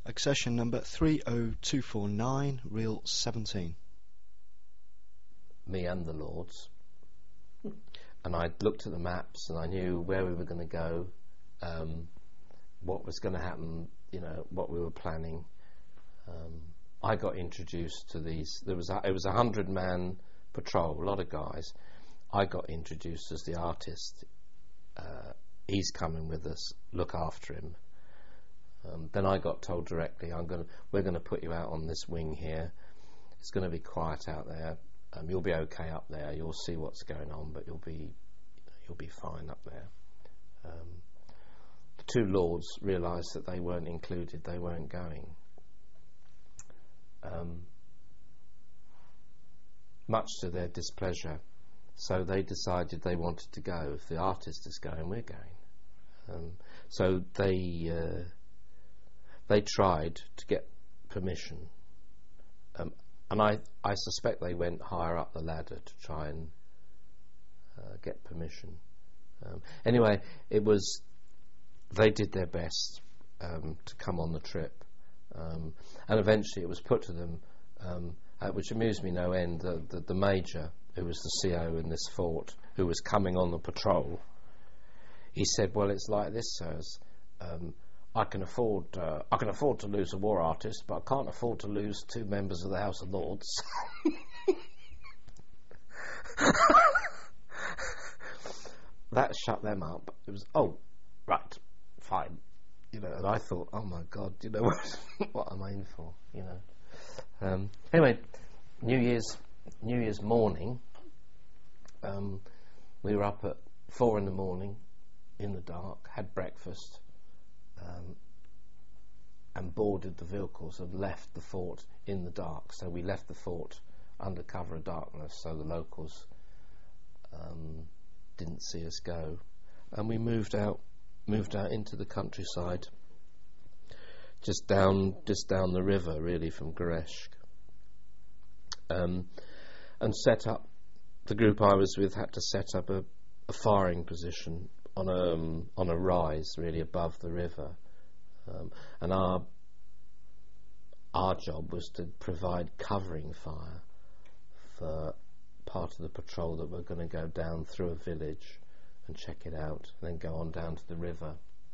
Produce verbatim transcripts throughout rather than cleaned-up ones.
Accession number three oh two four nine, reel seventeen. Me and the Lords. And I looked at the maps and I knew where we were going to go, um, what was going to happen, you know, what we were planning. Um, I got introduced to these. There was a, it was a hundred man patrol, a lot of guys. I got introduced as the artist. Uh, he's coming with us. Look after him. Um, then I got told directly, I'm going. We're going to put you out on this wing here. It's going to be quiet out there. Um, you'll be okay up there. You'll see what's going on, but you'll be you'll be fine up there. Um, the two lords realised that they weren't included. They weren't going. Um, much to their displeasure, so they decided they wanted to go. If the artist is going, we're going. Um, so they uh, they tried to get permission. Um, And I, I suspect they went higher up the ladder to try and uh, get permission. Um, anyway, it was, they did their best um, to come on the trip. Um, and eventually it was put to them, um, uh, which amused me no end, the, the, the major, who was the C O in this fort, who was coming on the patrol, he said, well, it's like this, sirs. Um, I can afford uh, I can afford to lose a war artist, but I can't afford to lose two members of the House of Lords. That shut them up. It was, oh, right, fine, you know. And I thought, oh my God, you know what, what am I in for, you know? Um, anyway, New Year's New Year's morning, um, we were up at four in the morning, in the dark, had breakfast. Um, and boarded the vehicles and left the fort in the dark. So we left the fort under cover of darkness, so the locals um, didn't see us go. And we moved out, moved out into the countryside, just down, just down the river, really, from Gereshk, um, and set up. The group I was with had to set up a, a firing position on a um, on a rise, really, above the river, um, and our our job was to provide covering fire for part of the patrol that were going to go down through a village and check it out, and then go on down to the river.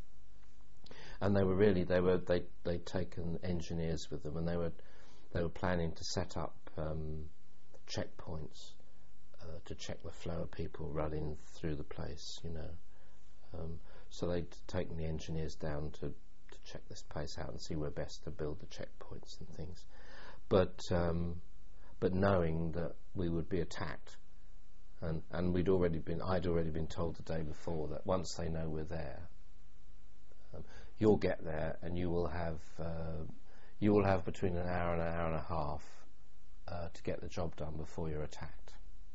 And they were really they were they they'd taken engineers with them, and they were they were planning to set up um, checkpoints uh, to check the flow of people running through the place, you know. Um, so they'd taken the engineers down to, to check this place out and see where best to build the checkpoints and things. But um, but knowing that we would be attacked, and and we'd already been I'd already been told the day before that once they know we're there, um, you'll get there and you will have uh, you will have between an hour and an hour and a half uh, to get the job done before you're attacked.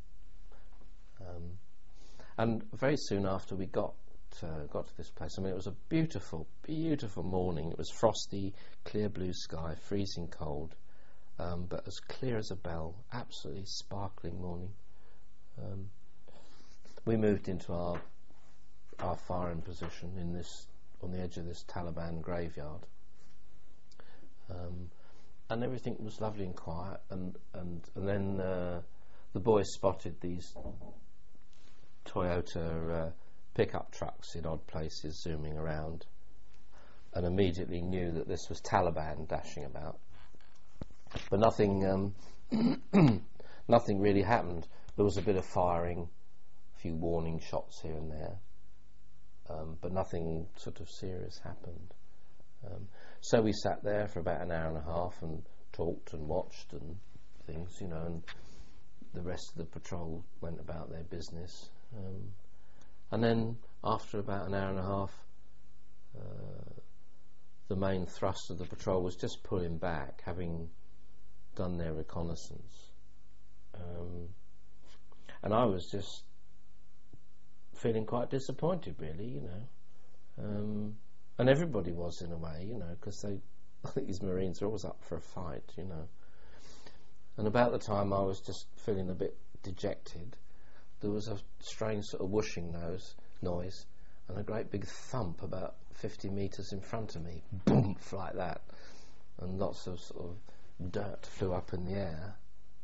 Um, and very soon after we got. Uh, got to this place. I mean, it was a beautiful, beautiful morning. It was frosty, clear blue sky, freezing cold, um, but as clear as a bell. Absolutely sparkling morning. Um, we moved into our our firing position in this on the edge of this Taliban graveyard, um, and everything was lovely and quiet. And and and then uh, the boys spotted these Toyota. Uh, pickup trucks in odd places zooming around, and immediately knew that this was Taliban dashing about. But nothing um, nothing really happened. There was a bit of firing, a few warning shots here and there, um, but nothing sort of serious happened. Um, so we sat there for about an hour and a half and talked and watched and things, you know, and the rest of the patrol went about their business. Um, And then, after about an hour and a half, uh, the main thrust of the patrol was just pulling back, having done their reconnaissance. Um, and I was just feeling quite disappointed, really, you know. Um, and everybody was, in a way, you know, because they, I think these Marines are always up for a fight, you know. And about the time I was just feeling a bit dejected, there was a strange sort of whooshing nose, noise and a great big thump about fifty metres in front of me, boom, like that. and lots of sort of dirt flew up in the air.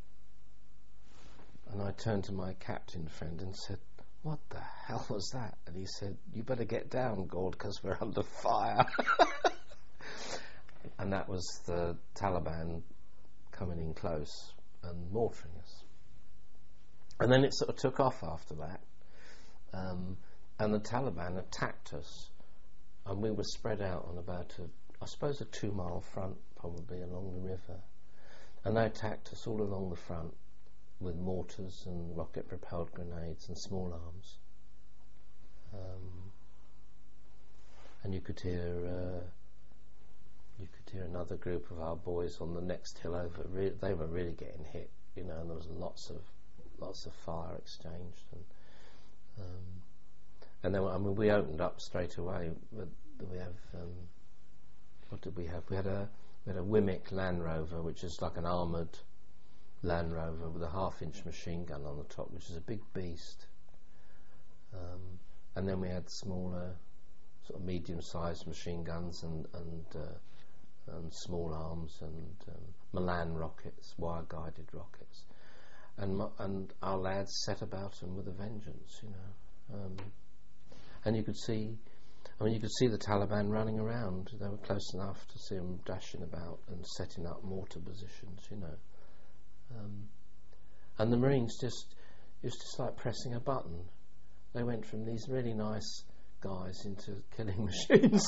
And I turned to my captain friend and said, "What the hell was that?" And he said, "You better get down, Gord, because we're under fire." And that was the Taliban coming in close and mortaring us. And then it sort of took off after that. Um, and the Taliban attacked us. And we were spread out on about, a, I suppose, a two-mile front, probably, along the river. And they attacked us all along the front with mortars and rocket-propelled grenades and small arms. Um, and you could hear uh, you could hear another group of our boys on the next hill over. Re- they were really getting hit, you know, and there was lots of lots of fire exchanged. And, um, and then, I mean, we opened up straight away. But we have um, what did we have? We had a we had a Wimick Land Rover, which is like an armoured Land Rover with a half-inch machine gun on the top, which is a big beast. Um, and then we had smaller, sort of medium-sized machine guns and and, uh, and small arms and um, Milan rockets, wire-guided rockets, and and our lads set about them with a vengeance, you know. Um, and you could see, I mean, you could see the Taliban running around. They were close enough to see them dashing about and setting up mortar positions, you know. Um, and the Marines just, it was just like pressing a button. They went from these really nice guys into killing machines.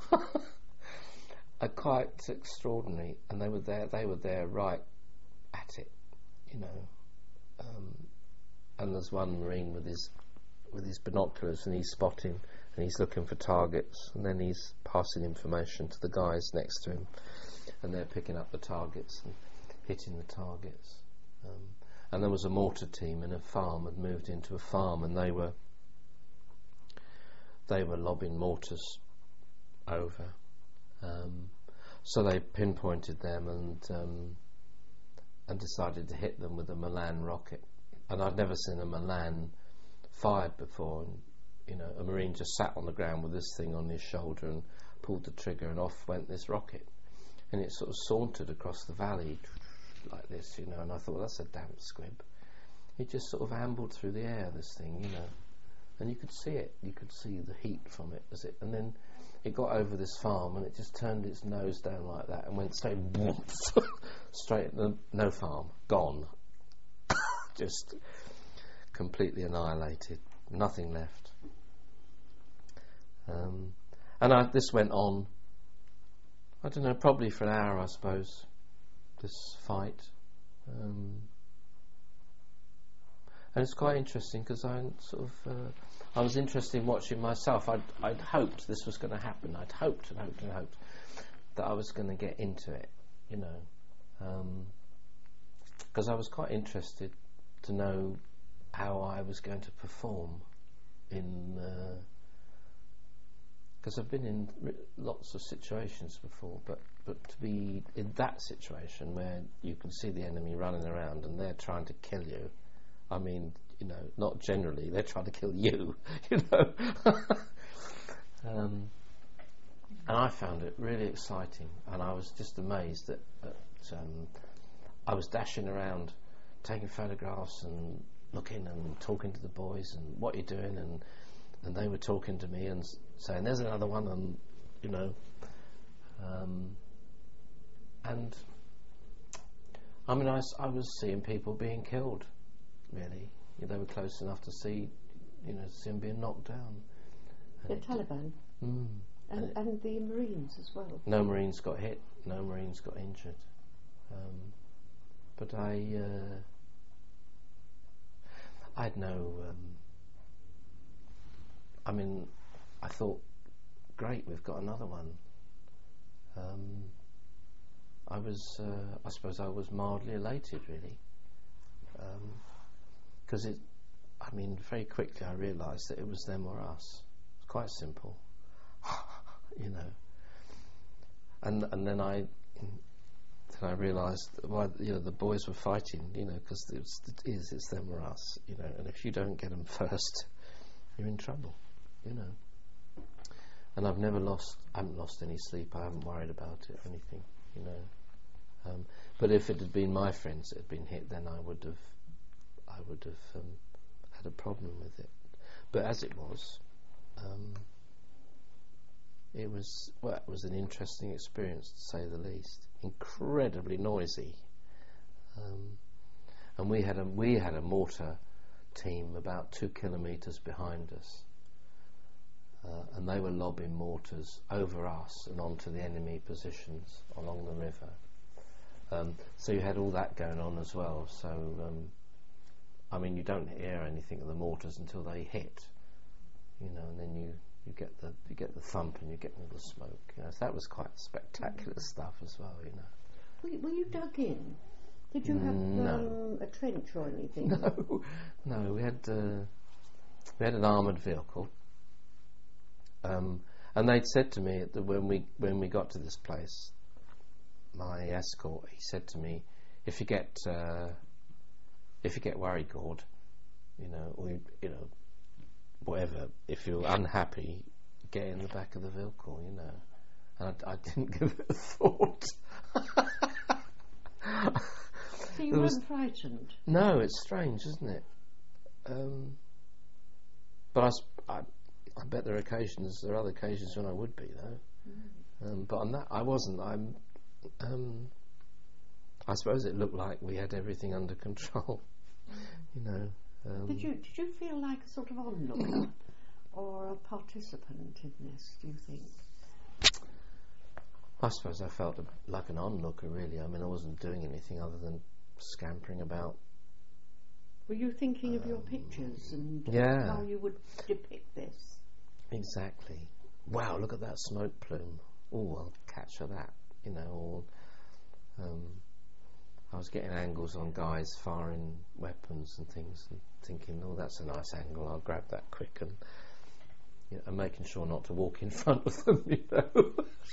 uh, quite extraordinary. And they were there, they were there right at it, you know. Um, and there's one Marine with his with his binoculars, and he's spotting and he's looking for targets, and then he's passing information to the guys next to him, and they're picking up the targets and hitting the targets. Um, and there was a mortar team in a farm, had moved into a farm, and they were they were lobbing mortars over. Um, so they pinpointed them and um, and decided to hit them with a Milan rocket. And I'd never seen a Milan fired before. And, you know, a Marine just sat on the ground with this thing on his shoulder and pulled the trigger, and off went this rocket. And it sort of sauntered across the valley like this, you know, and I thought, well, that's a damp squib. It just sort of ambled through the air, this thing, you know, and you could see it, you could see the heat from it, as it, and then it got over this farm, and it just turned its nose down like that and went straight, straight at the, no farm, gone, just completely annihilated, nothing left. Um, and I, this went on, I don't know, probably for an hour, I suppose, this fight. Um, and it's quite interesting because I sort of, uh, I was interested in watching myself. I'd, I'd hoped this was going to happen. I'd hoped and hoped and hoped that I was going to get into it, you know, because um, I was quite interested to know how I was going to perform in. Uh, Because I've been in r- lots of situations before, but, but to be in that situation where you can see the enemy running around and they're trying to kill you, I mean, you know, not generally, they're trying to kill you, you know. um, and I found it really exciting, and I was just amazed that, that um, I was dashing around, taking photographs and looking and talking to the boys and what you're doing, and and they were talking to me and saying, "There's another one," and you know, um, and I mean, I, s- I was seeing people being killed. Really, you know, they were close enough to see, you know, see them being knocked down. The And it- Taliban Mm, and, and it- and the Marines as well. no Marines got hit. No Marines got injured. Um, but I, uh, I'd no. Um, I mean, I thought, great, we've got another one. Um, I was, uh, I suppose, I was mildly elated, really, because it. I mean, very quickly I realised that it was them or us. It's quite simple, you know. And and then I, then I realised that, well, you know, the boys were fighting, you know, because it is it's them or us, you know. And if you don't get them first, you're in trouble, you know. And I've never lost, I haven't lost any sleep. I haven't worried about it or anything. you know. Um, but if it had been my friends that had been hit, then I would have, I would have um, had a problem with it. But as it was, um, it was well, it was an interesting experience to say the least. Incredibly noisy, um, and we had a we had a mortar team about two kilometres behind us, uh, and they were lobbing mortars over us and onto the enemy positions along the river. Um, so you had all that going on as well. So, um, I mean, you don't hear anything of the mortars until they hit, you know, and then you, you get the you get the thump and you get all the smoke. You know, so that was quite spectacular mm. stuff as well. You know. Were you, were you dug in? Did you have no. um, a trench or anything? No, no. We had uh, we had an armoured vehicle, um, and they'd said to me that when we when we got to this place, my escort, he said to me, if you get uh, if you get worried, Gord, you know, or you, you know, whatever, if you're unhappy, get in the back of the vehicle, you know. And I, I didn't give it a thought. So you There weren't was- frightened? No, it's strange, isn't it? Um, but I, s- I, I bet there are occasions, there are other occasions when I would be though. Um, but on that, I wasn't. I'm. Um, I suppose it looked like we had everything under control. You know. Um, Did you did you feel like a sort of onlooker or a participant in this? Do you think? I suppose I felt a, like an onlooker, really. I mean, I wasn't doing anything other than scampering about. Were you thinking of your pictures and yeah. how you would depict this? Exactly. Wow, look at that smoke plume. Oh, I'll capture that. You know, or um, I was getting angles on guys firing weapons and things and thinking, oh, that's a nice angle, I'll grab that quick, and, you know, and making sure not to walk in front of them, you know.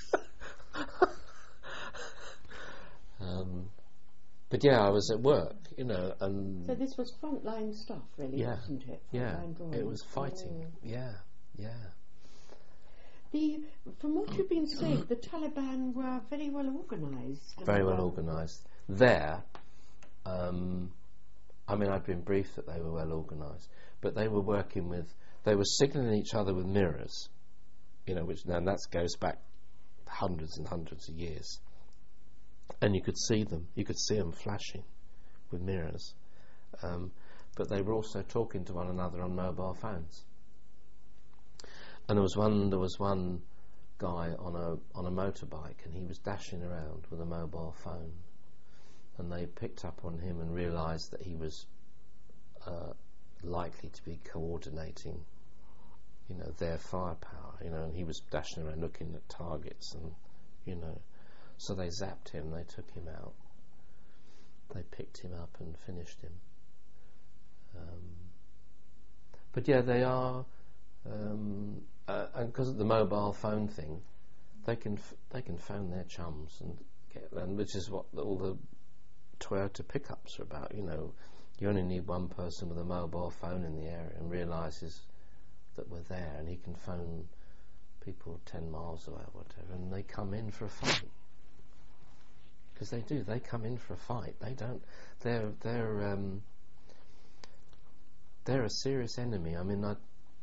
um, but yeah, I was at work, you know, and So this was frontline stuff, really, yeah, wasn't it? yeah, Frontline drawing. it was fighting. Mm. Yeah, yeah. The, from what you've been saying, the Taliban were very well organised. Very well organised. There, um, I mean, I'd been briefed that they were well organised, but they were working with, they were signalling each other with mirrors, you know, which now that goes back hundreds and hundreds of years. And you could see them, you could see them flashing with mirrors. Um, but they were also talking to one another on mobile phones. And there was one, there was one guy on a on a motorbike, and he was dashing around with a mobile phone. And they picked up on him and realised that he was uh, likely to be coordinating, you know, their firepower. You know, and he was dashing around looking at targets, and you know, so they zapped him. They took him out. They picked him up and finished him. Um, but yeah, they are. Um, uh, and because of the mobile phone thing, they can f- they can phone their chums and get, and which is what all the Toyota pickups are about. You know, you only need one person with a mobile phone in the area and realises that we're there, and he can phone people ten miles away or whatever, and they come in for a fight. Because they do, they come in for a fight. They don't. They're they're um, they're a serious enemy. I mean, I.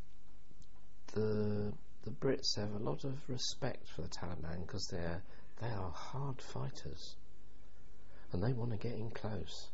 The the Brits have a lot of respect for the Taliban because they're they are hard fighters, and they want to get in close.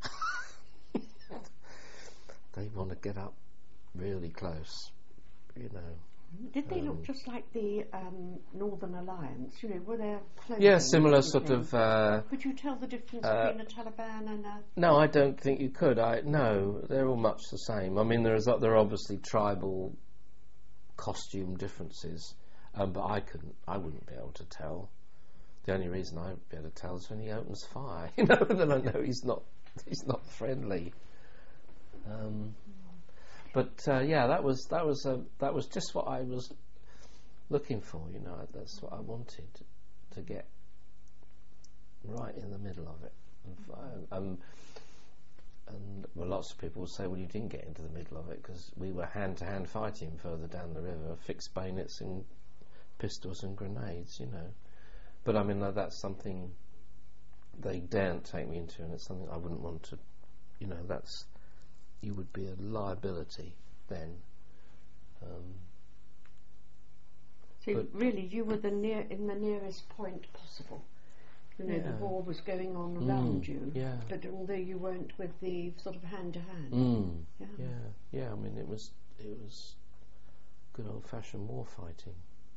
They want to get up really close, you know. Did they Um, look just like the um, Northern Alliance? You know, were there clothing? Yeah, similar and sort everything? of. Uh, Could you tell the difference uh, between a Taliban and a... no, I don't think you could. I no, they're all much the same. I mean, there is there are obviously tribal costume differences, um, but I couldn't, I wouldn't be able to tell. The only reason I'd be able to tell is when he opens fire, you know, then I know he's not, he's not friendly. Um, but uh, yeah, that was that was uh, that was just what I was looking for, you know. That's what I wanted, to get right in the middle of it. And, um, And well, lots of people will say, well, you didn't get into the middle of it because we were hand-to-hand fighting further down the river, fixed bayonets and pistols and grenades, you know. but I mean, uh, that's something they daren't take me into, and it's something I wouldn't want to, you know, that's, you would be a liability then. Um, so really, you were the near in the nearest point possible. You know, yeah. the war was going on around mm, you, yeah. but although you weren't with the sort of hand to hand. Mm, Yeah. yeah, yeah. I mean, it was it was good old-fashioned war fighting.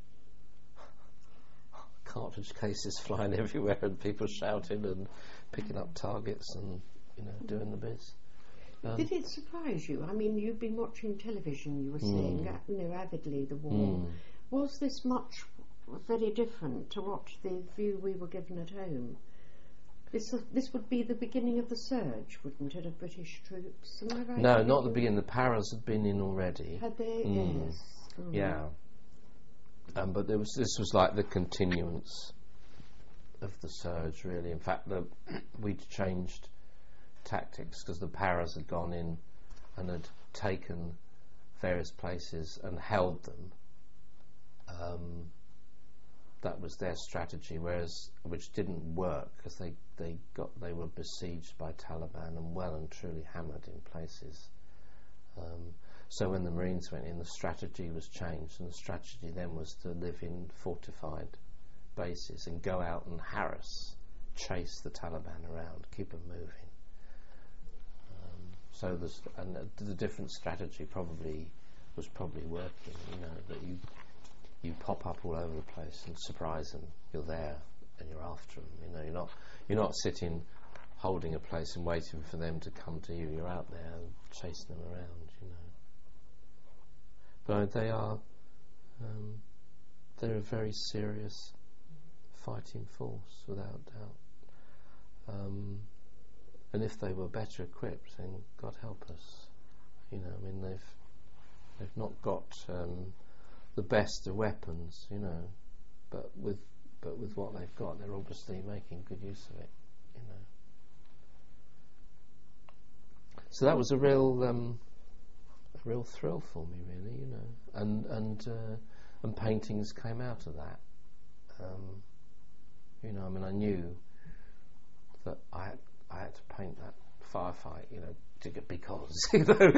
Cartridge cases flying everywhere and people shouting and picking up targets and, you know, doing the biz. Um, Did it surprise you? I mean, you've been watching television, you were saying, Mm. uh, you know, avidly the war. mm. Was this much very different to what the view we were given at home? This uh, this would be the beginning of the surge, wouldn't it, of British troops? Am I right? No, in not the thinking- beginning. The Paras had been in already. Had they? Mm. Yes. Mm. Yeah. Um, but there was this was like the continuance of the surge, really. In fact, the, we'd changed tactics because the Paras had gone in and had taken various places and held them. Um, that was their strategy, whereas which didn't work because they, they got they were besieged by Taliban and well and truly hammered in places. Um, so when the Marines went in, the strategy was changed, and the strategy then was to live in fortified bases and go out and harass, chase the Taliban around, keep them moving. Um, so there's and uh, the different strategy probably was probably working. You know, that you you pop up all over the place and surprise them. You're there and you're after them. You know, you're not you're not sitting holding a place and waiting for them to come to you. You're out there chasing them around. You know. But they are, um, they're a very serious fighting force, without doubt. Um, and if they were better equipped, then God help us. You know, I mean, they've they've not got um, the best of weapons, you know, but with but with what they've got, they're obviously making good use of it. You know. So that was a real. Um, A real thrill for me, really, you know, and and uh, and paintings came out of that. Um, you know, I mean, I knew that I had, I had to paint that firefight, you know, to get, because you know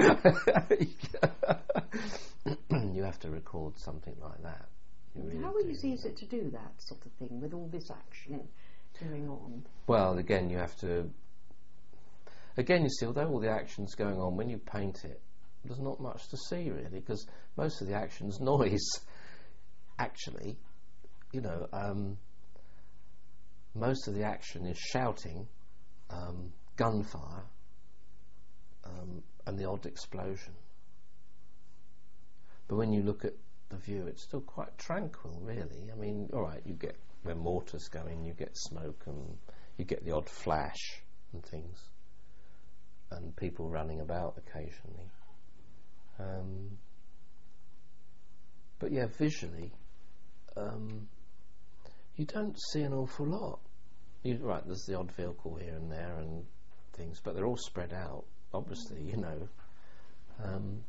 you have to record something like that. You really How do, easy you is know. it to do that sort of thing with all this action going on? Well, again, you have to. Again, you see, although all the action's going on, when you paint it, there's not much to see really, because most of the action's noise. Actually, you know, um, most of the action is shouting, um, gunfire, um, and the odd explosion. But when you look at the view, it's still quite tranquil, really. I mean, all right, you get when mortars go in, you get smoke and you get the odd flash and things, and people running about occasionally. Um, but yeah, visually, um, you don't see an awful lot. You, right, there's the odd vehicle here and there and things, but they're all spread out, obviously, you know. Um,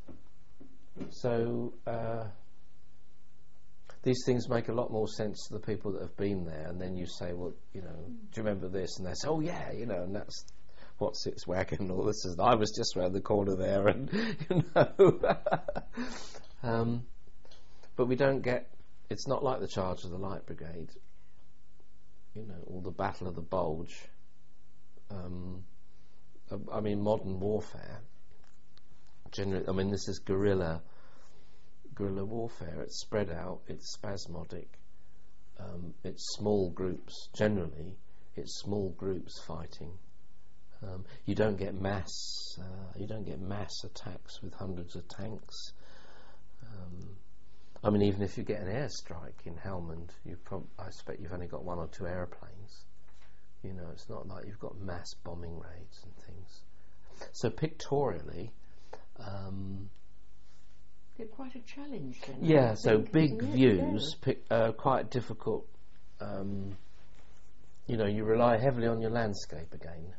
so uh, these things make a lot more sense to the people that have been there, and then you say, well, you know, do you remember this? And they say, oh yeah, you know, and that's what's its wagon and all this is. I was just round the corner there, and you know. um, but we don't get. It's not like the charge of the Light Brigade, you know, or the Battle of the Bulge. Um, I, I mean, modern warfare. Generally, I mean, this is guerrilla, guerrilla warfare. It's spread out. It's spasmodic. Um, it's small groups. Generally, it's small groups fighting. Um, you don't get mass. Uh, you don't get mass attacks with hundreds of tanks. Um, I mean, even if you get an airstrike in Helmand, you prob- I expect you've only got one or two airplanes. You know, it's not like you've got mass bombing raids and things. So pictorially, um, they're quite a challenge then. yeah. I So think, big isn't it? views, pic- uh, quite difficult. Um, you know, you rely heavily on your landscape again.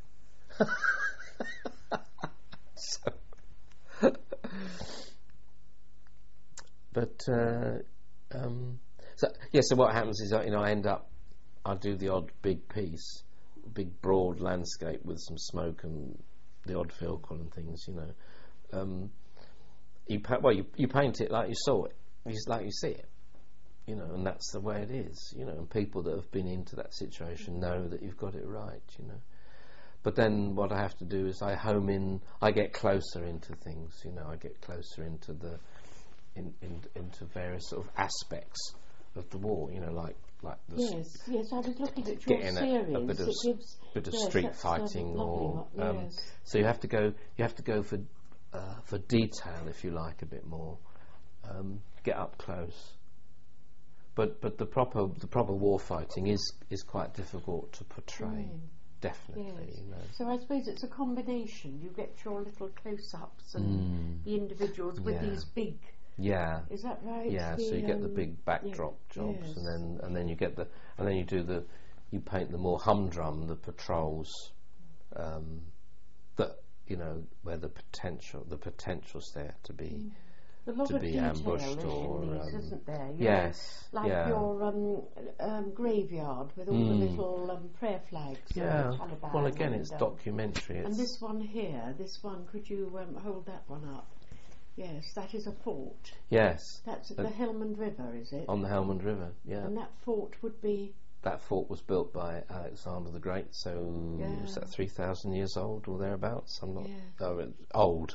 so, but uh, um, so yeah. So what happens is, uh, you know, I end up I do the odd big piece, big broad landscape with some smoke and the odd vehicle and things, you know. Um, you pa- well, you you paint it like you saw it, just like you see it, you know, and that's the way it is, you know. And people that have been into that situation know that you've got it right, you know. But then what I have to do is I home in, I get closer into things, you know. I get closer into the in, in into various sort of aspects of the war, you know, like like the Yes, yes, I was looking at your getting series. a, a bit of it gives, bit of yes, street that's, fighting, um, or lovely, um, yes. so you have to go you have to go for uh, for detail, if you like, a bit more, um, get up close. But but the proper the proper war fighting is is quite difficult to portray. Mm. Definitely, Yes. you know. So I suppose it's a combination. You get your little close-ups and Mm. the individuals with Yeah. these big. Yeah. Is that right? Yeah, The, so you get the um, big backdrop yeah, jobs, yes. and then and then you get the and then you do the you paint the more humdrum, the patrols, um, that you know where the potential the potential's there to be A lot to of be detail ambushed in or these, um, isn't there? You yes, know, like yeah, your um, um, graveyard with all Mm. the little um, prayer flags. yeah. And the Taliban Well, again, and, it's um, documentary. It's And this one here, this one, could you um, hold that one up? Yes, that is a fort. yes, That's at Uh, the Helmand River, is it? on the Helmand River. Yeah, And that fort would be. that fort was built by Alexander the Great, so Yeah. is that three thousand years old or thereabouts? I'm not Yeah. oh, it's old.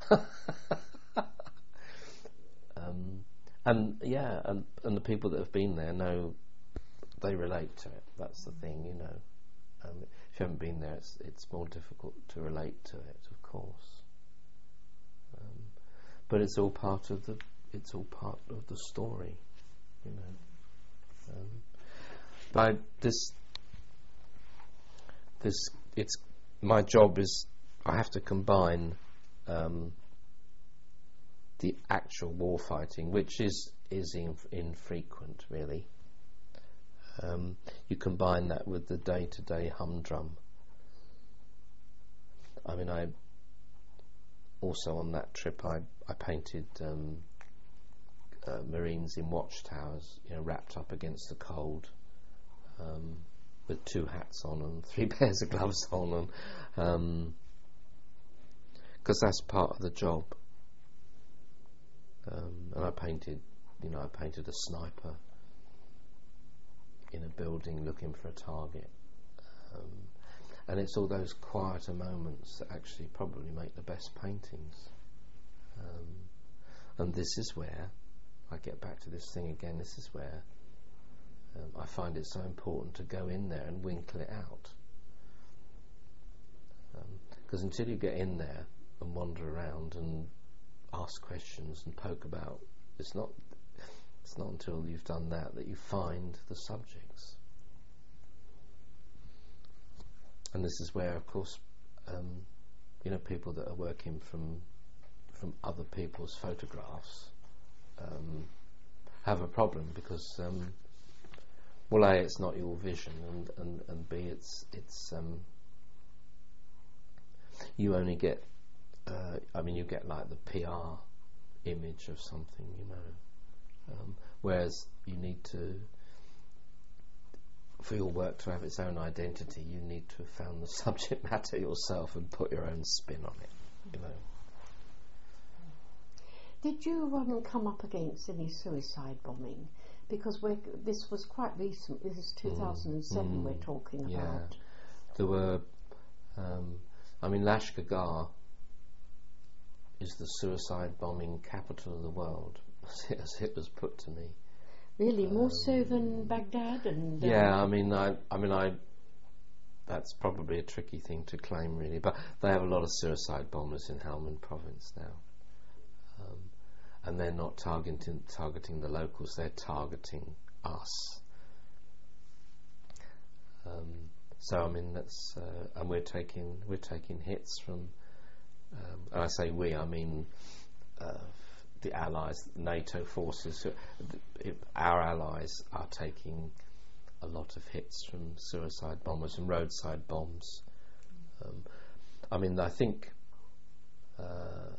um, and yeah, and and the people that have been there know, they relate to it. That's the thing, you know. Um, if you haven't been there, it's it's more difficult to relate to it, of course. Um, but it's all part of the it's all part of the story, you know. Um, By this, this it's my job is I have to combine um, the actual war fighting, which is is inf- infrequent, really. Um, you combine that with the day-to-day humdrum. I mean, I also on that trip I I painted um, uh, Marines in watchtowers, you know, wrapped up against the cold. Um, with two hats on and three pairs of gloves on, and because um, that's part of the job. Um, and I painted, you know, I painted a sniper in a building looking for a target, um, and it's all those quieter moments that actually probably make the best paintings. Um, and this is where I get back to this thing again. This is where. Um, I find it so important to go in there and winkle it out, because um, until you get in there and wander around and ask questions and poke about, it's not it's not until you've done that that you find the subjects. And this is where, of course, um, you know, people that are working from from other people's photographs um, have a problem, because um, well, A, it's not your vision, and, and, and B, it's it's um, you only get uh, I mean you get like the P R image of something, you know, um, whereas you need to, for your work to have its own identity, you need to have found the subject matter yourself and put your own spin on it, you know. Did you um, come up against any suicide bombing? Because we're, this was quite recent. This is two thousand seven. Mm, we're talking yeah. about. There were, um, I mean, Lashkar is the suicide bombing capital of the world, as it was put to me. Really, more um, so than Baghdad and. Yeah, um, I mean, I, I mean, I. That's probably a tricky thing to claim, really, but they have a lot of suicide bombers in Helmand Province now. Um, And they're not targeting targeting the locals; they're targeting us. Um, so I mean, that's uh, and we're taking we're taking hits from. Um, and I say we, I mean uh, the Allies, NATO forces. It, our allies are taking a lot of hits from suicide bombers and roadside bombs. Um, I mean, I think. Uh,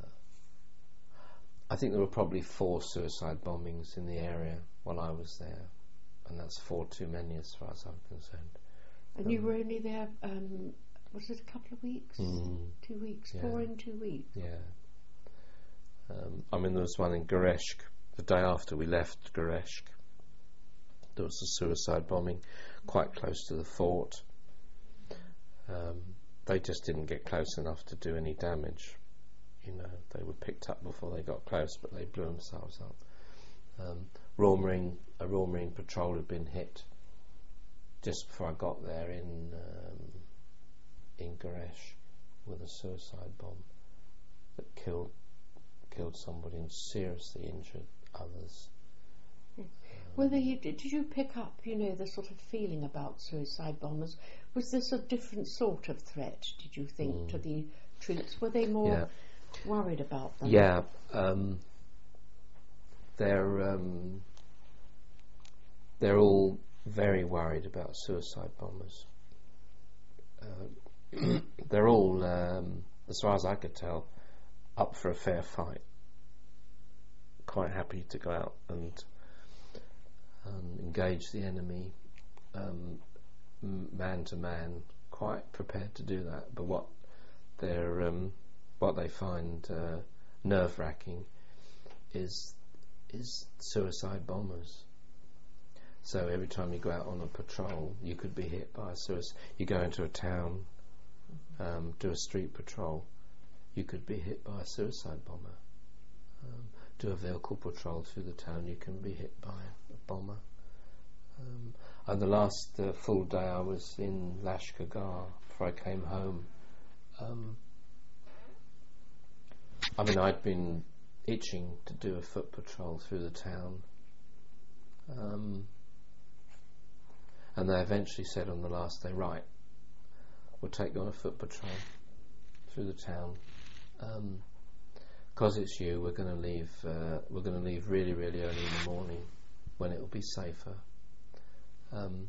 I think there were probably four suicide bombings in the area while I was there. and that's four too many as far as I'm concerned. And um, you were only there, um, was it a couple of weeks? Mm, two weeks, yeah. four in two weeks? Yeah. Um, I mean, there was one in Gereshk. The day after we left Gereshk, there was a suicide bombing quite close to the fort. Um, they just didn't get close enough to do any damage. You know, they were picked up before they got close, but they blew themselves up. Um, Royal Marine, a Royal Marine patrol had been hit just before I got there in um, in Gereshk with a suicide bomb that killed killed somebody and seriously injured others. Mm. Well, they, did you pick up, you know, the sort of feeling about suicide bombers? Was this a different sort of threat, did you think, Mm. to the troops? Were they more Yeah. worried about them? Yeah, um, they're um, they're all very worried about suicide bombers. Uh, they're all, um, as far as I could tell, up for a fair fight. Quite happy to go out and um, engage the enemy um, m- man to man. Quite prepared to do that. But what they're um, what they find uh, nerve wracking is is suicide bombers. So every time you go out on a patrol, you could be hit by a suicide. You go into a town, um, do a street patrol, you could be hit by a suicide bomber. Um, do a vehicle patrol through the town, you can be hit by a bomber. Um, and the last uh, full day I was in Lashkar before I came home. Um, I mean, I'd been itching to do a foot patrol through the town. Um, and they eventually said on the last day, right, we'll take you on a foot patrol through the town. Um, because it's you, we're going to leave. Uh, we're going to leave really, really early in the morning, when it will be safer. Um,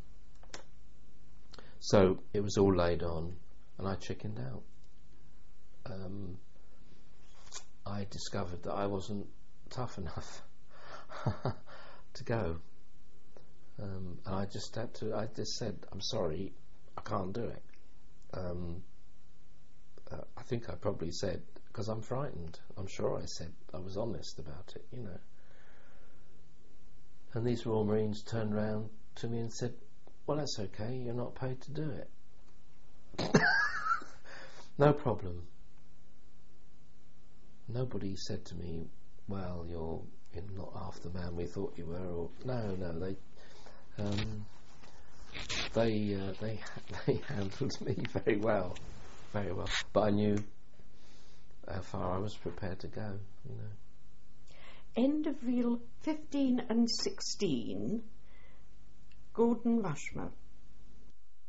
so it was all laid on, and I chickened out. Um, I discovered that I wasn't tough enough to go, um, and I just had to. I just said, "I'm sorry, I can't do it." Um, uh, I think I probably said, because I'm frightened. I'm sure I said, I was honest about it, you know. And these Royal Marines turned round to me and said, well, that's okay, you're not paid to do it. No problem. Nobody said to me, well, you're, you're not half the man we thought you were, or no, no, they um, they uh, they they handled me very well, very well. But I knew how far I was prepared to go, you know. End of reel fifteen and sixteen, Gordon Rushmer.